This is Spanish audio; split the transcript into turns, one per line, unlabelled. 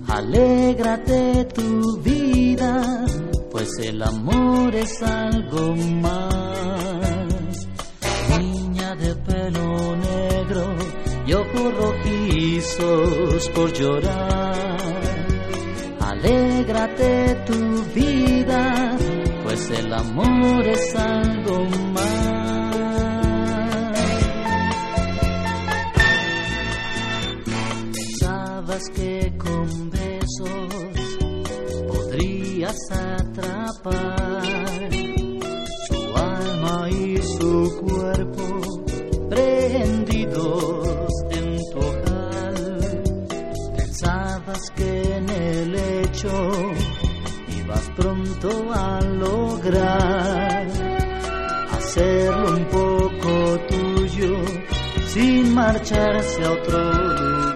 Alégrate tu vida, pues el amor es algo más. Niña de pelo negro y ojos rojizos por llorar. Alégrate tu vida, pues el amor es algo más. Pensabas que con besos podrías atrapar su alma y su cuerpo prendidos en tu ojal. Pensabas que en el lecho ibas pronto a lograr hacerlo un poco tuyo sin marcharse a otro lugar.